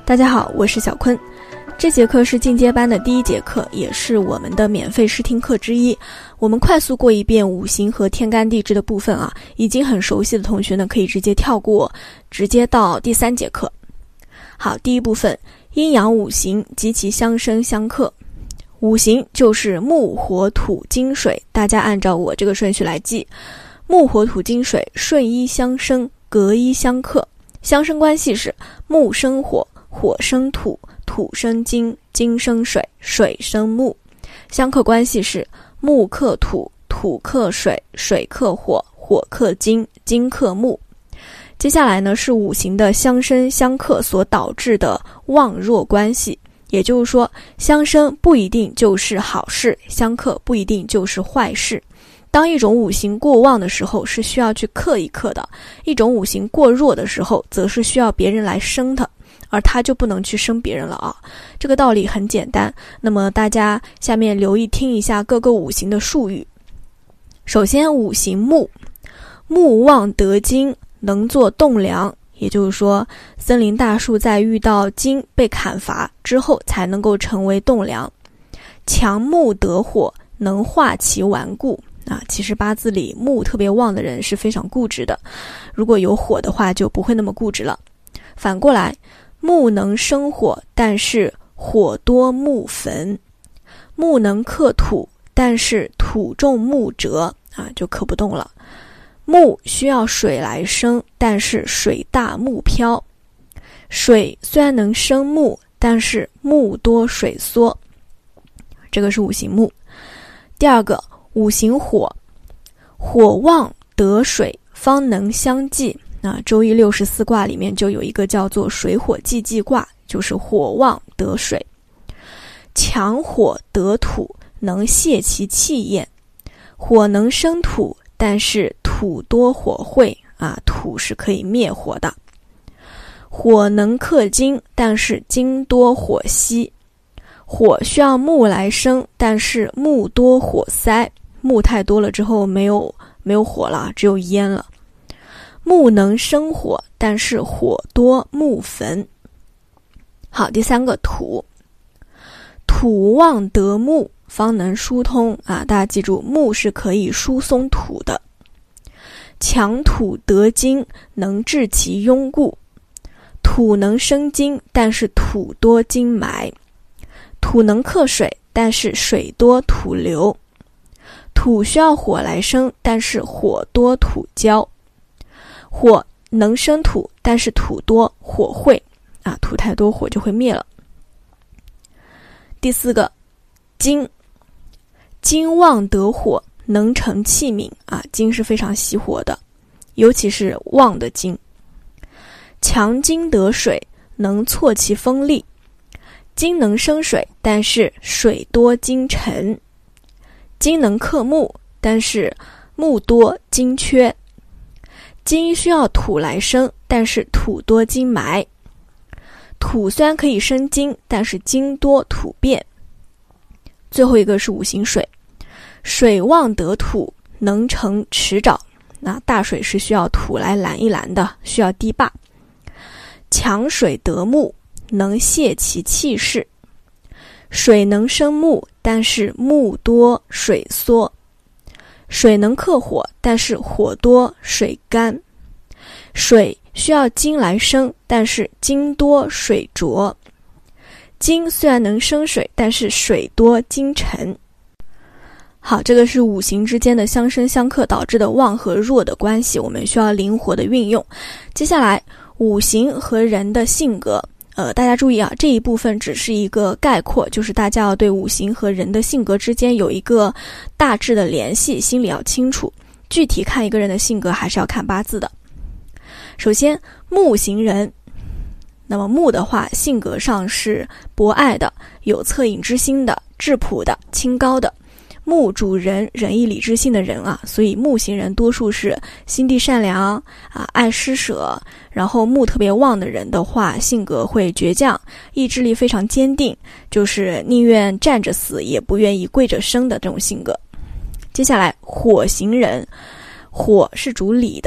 大家好，我是小坤。这节课是进阶班的第一节课，也是我们的免费试听课之一。我们快速过一遍五行和天干地支的部分啊，已经很熟悉的同学呢，可以直接跳过，直接到第3节课。好，第一部分，阴阳五行及其相生相克。五行就是木火土金水，大家按照我这个顺序来记。木火土金水顺一相生，隔一相克。相生关系是木生火，火生土，土生金，金生水，水生木。相克关系是木克土，土克水，水克火，火克金，金克木。接下来呢是五行的相生相克所导致的旺弱关系，也就是说相生不一定就是好事，相克不一定就是坏事。当一种五行过旺的时候是需要去克一克的，一种五行过弱的时候则是需要别人来生它，而他就不能去生别人了啊。这个道理很简单，那么大家下面留意听一下各个五行的术语。首先五行木，木旺得金，能做栋梁，也就是说森林大树在遇到金被砍伐之后才能够成为栋梁。强木得火，能化其顽固啊，其实八字里木特别旺的人是非常固执的，如果有火的话就不会那么固执了。反过来，木能生火，但是火多木焚；木能克土，但是土重木折啊，就克不动了。木需要水来生，但是水大木飘。水虽然能生木，但是木多水缩。这个是五行木。第二个，五行火，火旺得水，方能相济。周易64卦里面就有一个叫做水火既济卦，就是火旺得水。强火得土，能泄其气焰。火能生土，但是土多火晦啊，土是可以灭火的。火能克金，但是金多火稀。火需要木来生，但是木多火塞，木太多了之后没有火了，只有烟了。木能生火，但是火多木焚。好，第三个土，土旺得木，方能疏通啊，大家记住，木是可以疏松土的。强土得金，能治其壅固。土能生金，但是土多金埋。土能克水，但是水多土流。土需要火来生，但是火多土焦。火能生土，但是土多火晦啊，土太多火就会灭了。第四个，金，金旺得火，能成器皿啊，金是非常喜火的，尤其是旺的金。强金得水，能挫其锋利。金能生水，但是水多金沉。金能克木，但是木多金缺。金需要土来生，但是土多金埋。土虽然可以生金，但是金多土变。最后一个是五行水，水旺得土，能成池沼。那大水是需要土来拦一拦的，需要堤坝。强水得木，能泄其气势。水能生木，但是木多水缩。水能克火，但是火多水干。水需要金来生，但是金多水浊。金虽然能生水，但是水多金沉。好，这个是五行之间的相生相克导致的旺和弱的关系，我们需要灵活的运用。接下来，五行和人的性格。大家注意啊，这一部分只是一个概括，就是大家要对五行和人的性格之间有一个大致的联系，心里要清楚。具体看一个人的性格还是要看八字的。首先，木型人，那么木的话，性格上是博爱的，有恻隐之心的，质朴的，清高的。木主仁义礼智信的人啊，所以木型人多数是心地善良啊，爱施舍。然后木特别旺的人的话，性格会倔强，意志力非常坚定，就是宁愿站着死也不愿意跪着生的这种性格。接下来火型人，火是主礼的，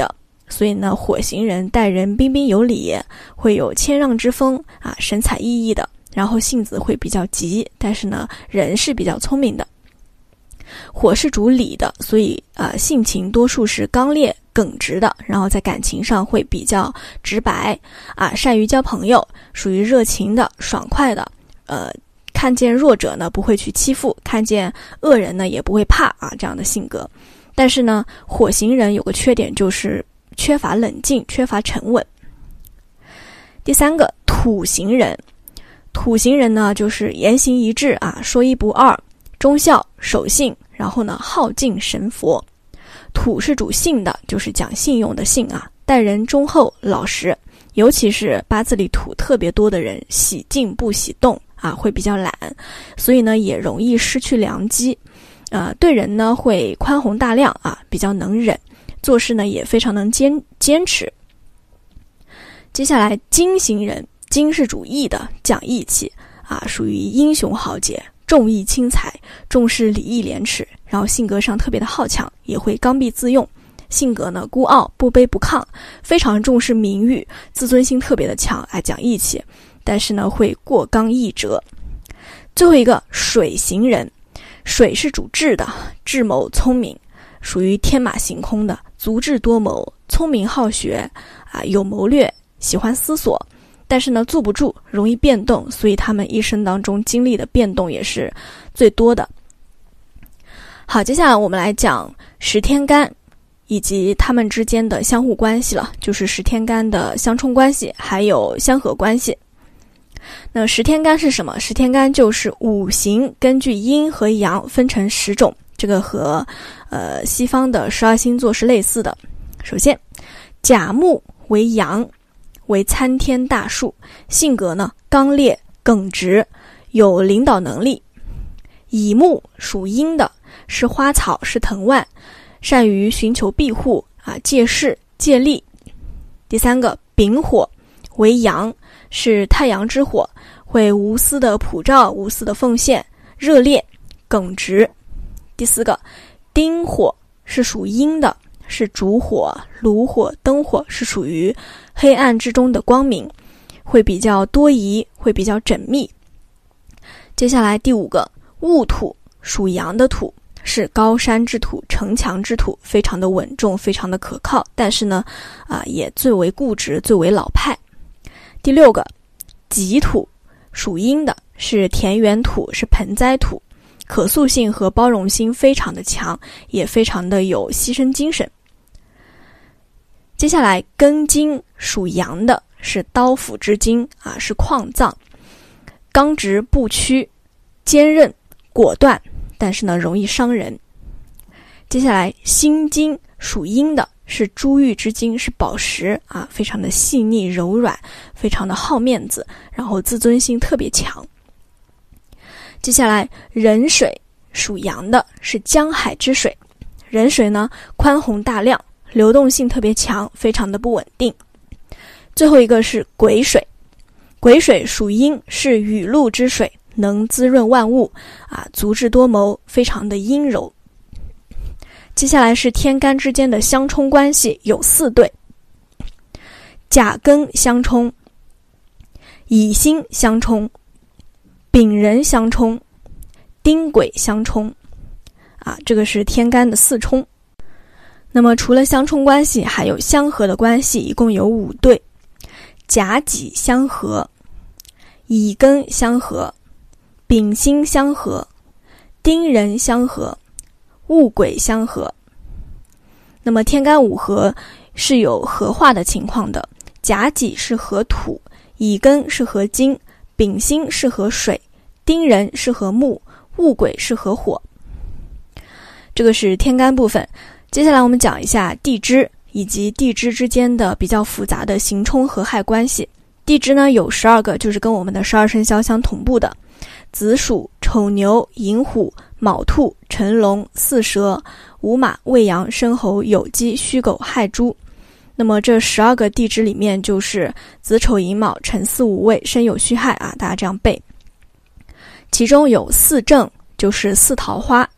所以呢，火型人待人彬彬有礼，会有谦让之风啊，神采奕奕的，然后性子会比较急，但是呢，人是比较聪明的。火是主礼的，所以性情多数是刚烈耿直的，然后在感情上会比较直白啊，善于交朋友，属于热情的、爽快的，看见弱者呢不会去欺负，看见恶人呢也不会怕啊，这样的性格。但是呢，火型人有个缺点，就是缺乏冷静，缺乏沉稳。第三个，土型人。土型人呢，就是言行一致啊，说一不二，忠孝守信，然后呢好敬神佛。土是主信的，就是讲信用的信啊，待人忠厚老实，尤其是八字里土特别多的人，喜静不喜动啊，会比较懒，所以呢也容易失去良机。对人呢会宽宏大量啊，比较能忍，做事呢也非常能坚持。接下来金型人，金是主义的，讲义气啊，属于英雄豪杰，重义轻财，重视礼义廉耻，然后性格上特别的好强，也会刚愎自用，性格呢孤傲不卑不亢，非常重视名誉，自尊心特别的强，爱讲义气，但是呢会过刚易折。最后一个水型人，水是主智的，智谋聪明，属于天马行空的，足智多谋，聪明好学啊，有谋略，喜欢思索，但是呢坐不住，容易变动，所以他们一生当中经历的变动也是最多的。好，接下来我们来讲十天干以及他们之间的相互关系了，就是十天干的相冲关系还有相合关系。那十天干是什么？十天干就是五行根据阴和阳分成10种，这个和西方的12星座是类似的。首先，甲木为阳，为参天大树，性格呢刚烈耿直，有领导能力。乙木属阴的，是花草，是藤蔓，善于寻求庇护啊，借势借力。第三个，丙火为阳，是太阳之火，会无私的普照，无私的奉献，热烈耿直。第四个，丁火是属阴的，是烛火、炉火、灯火，是属于黑暗之中的光明，会比较多疑，会比较缜密。接下来第5个，戊土属阳的土，是高山之土，城墙之土，非常的稳重，非常的可靠，但是呢也最为固执，最为老派。第6个，己土属阴的，是田园土，是盆栽土，可塑性和包容性非常的强，也非常的有牺牲精神。接下来庚金属阳的，是刀斧之金啊，是矿藏，刚直不屈，坚韧果断，但是呢容易伤人。接下来辛金属阴的，是珠玉之金，是宝石啊，非常的细腻柔软，非常的好面子，然后自尊心特别强。接下来壬水属阳的，是江海之水，壬水呢宽宏大量，流动性特别强，非常的不稳定。最后一个是癸水，癸水属阴，是雨露之水，能滋润万物啊，足智多谋，非常的阴柔。接下来是天干之间的相冲关系，有4对：甲庚相冲，乙辛相冲，丙壬相冲，丁癸相冲啊，这个是天干的4冲。那么除了相冲关系，还有相合的关系，一共有5对：甲己相合，乙庚相合，丙辛相合，丁壬相合，戊癸相合。那么天干5合是有合化的情况的，甲己是合土，乙庚是合金，丙辛是合水，丁壬是合木，戊癸是合火。这个是天干部分。接下来我们讲一下地支以及地支之间的比较复杂的刑冲合害关系。地支呢有12个，就是跟我们的12生肖相同步的：子鼠、丑牛、寅虎、卯兔、辰龙、巳蛇、午马、未羊、申猴、酉鸡、戌狗、亥猪。那么这12个地支里面，就是子丑寅卯辰巳午未申酉戌亥啊，大家这样背。其中有4正，就是4桃花，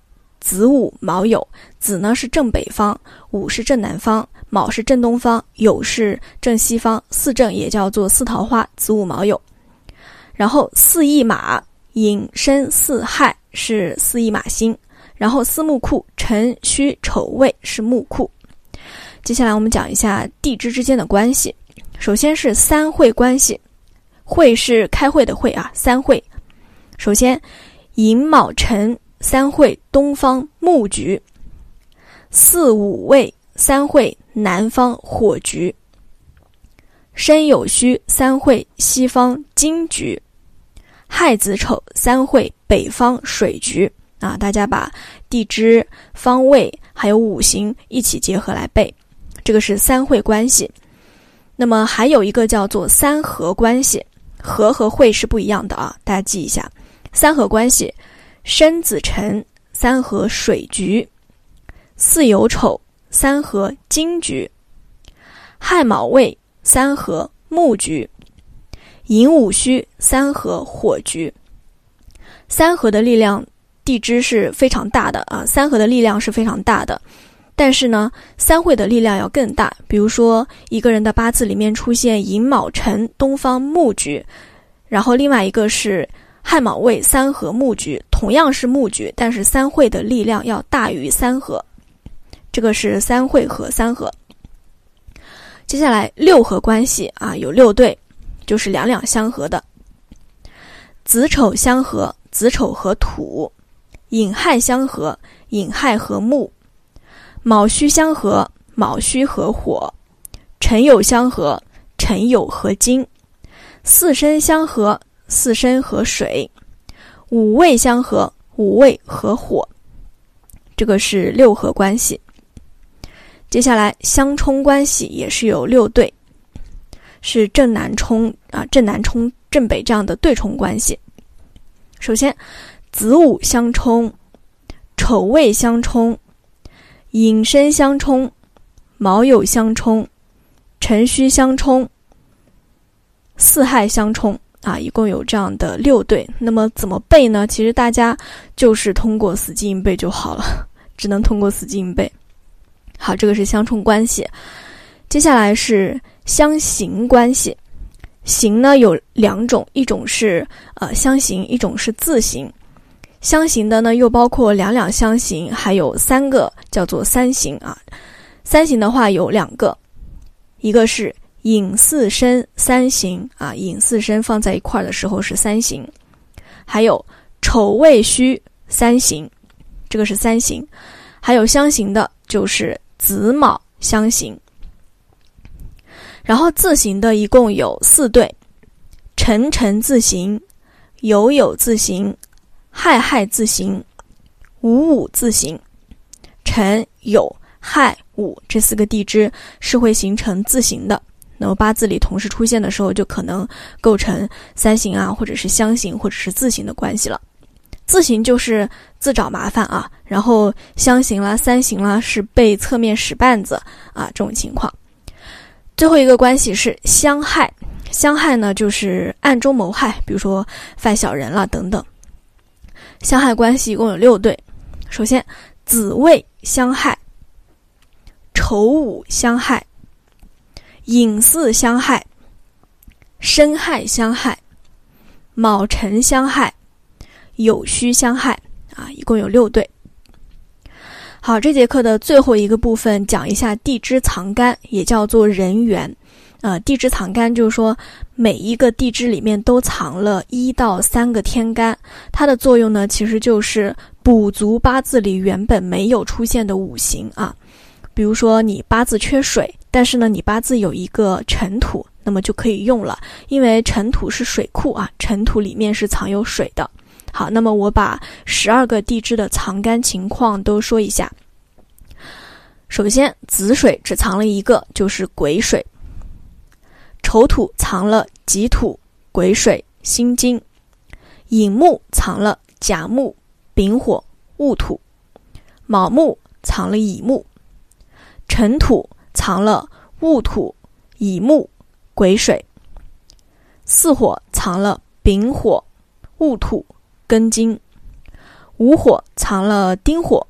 子午卯酉，子呢是正北方，午是正南方，卯是正东方，酉是正西方，四正也叫做四桃花，子午卯酉。然后四驿马，寅申巳亥是四驿马星，然后四木库，辰戌丑未是木库。接下来我们讲一下地支之间的关系。首先是三会关系，会是开会的会啊，三会。首先寅卯辰三会东方木局，巳午未三会南方火局，申酉戌三会西方金局，亥子丑三会北方水局啊。大家把地支、方位还有五行一起结合来背，这个是三会关系。那么还有一个叫做三合关系，合和会是不一样的啊，大家记一下。三合关系，申子辰三合水局，巳酉丑三合金局，亥卯未三合木局，寅午戌三合火局。三合的力量，地支是非常大的啊，三合的力量是非常大的。但是呢，三会的力量要更大。比如说一个人的八字里面出现寅卯辰东方木局，然后另外一个是亥卯未三合木局，同样是木局，但是三会的力量要大于三合。这个是三会和三合。接下来六合关系啊，有六对，就是两两相合的。子丑相合，子丑和土；寅亥相合，寅亥和木；卯戌相合，卯戌和火；辰酉相合，辰酉和金；巳申相合，巳申和水；午未相合，午未和火。这个是六合关系。接下来相冲关系也是有六对，是正南冲啊，正南冲正北这样的对冲关系。首先子午相冲，丑未相冲，寅申相冲，卯酉相冲，辰戌相冲，巳亥相冲啊，一共有这样的六对。那么怎么背呢？其实大家就是通过死记硬背就好了，只能通过死记硬背。好，这个是相冲关系。接下来是相刑关系。刑呢有两种，一种是相刑，一种是自刑。相刑的呢又包括两两相刑，还有三个叫做三刑啊。三刑的话有两个，一个是寅巳申三刑啊，寅巳申放在一块儿的时候是三刑。还有丑未戌三刑，这个是三刑。还有相刑的就是子卯相刑。然后自刑的一共有四对，辰辰自刑，酉酉自刑，亥亥自刑，午午自刑。辰酉亥午这四个地支是会形成自刑的，那么八字里同时出现的时候就可能构成三刑啊，或者是相刑，或者是自刑的关系了。自刑就是自找麻烦啊，然后相刑啦、三刑啦是被侧面使绊子啊，这种情况。最后一个关系是相害，相害呢就是暗中谋害，比如说犯小人啦等等。相害关系一共有六对。首先子未相害，丑午相害，寅巳相害，申亥相害，卯辰相害，酉戌相害啊，一共有六对。好，这节课的最后一个部分讲一下地支藏干，也叫做人缘。地支藏干就是说每一个地支里面都藏了1到3个天干，它的作用呢其实就是补足八字里原本没有出现的五行啊。比如说你八字缺水，但是呢你八字有一个辰土，那么就可以用了，因为辰土是水库啊，辰土里面是藏有水的。好，那么我把12个地支的藏干情况都说一下。首先子水只藏了一个，就是癸水。丑土藏了己土、癸水、辛金。寅木藏了甲木、丙火、戊土。卯木藏了乙木。辰土藏了戊土、乙木、癸水。巳火藏了丙火、戊土、庚金。午火藏了丁火、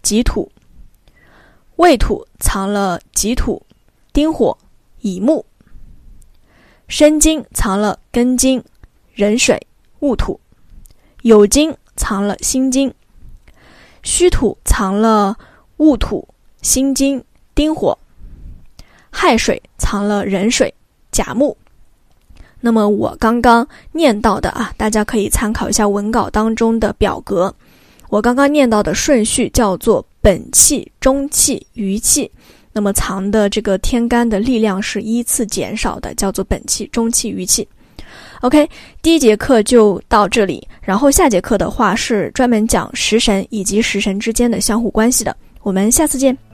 己土。未土藏了己土、丁火、乙木。申金藏了庚金、壬水、戊土。酉金藏了辛金。戌土藏了戊土、辛金、丁火。亥水藏了壬水、甲木。那么我刚刚念到的大家可以参考一下文稿当中的表格。我刚刚念到的顺序叫做本气、中气、余气，那么藏的这个天干的力量是依次减少的，叫做本气、中气、余气。OK， 第一节课就到这里，然后下节课的话是专门讲食神以及食神之间的相互关系的，我们下次见。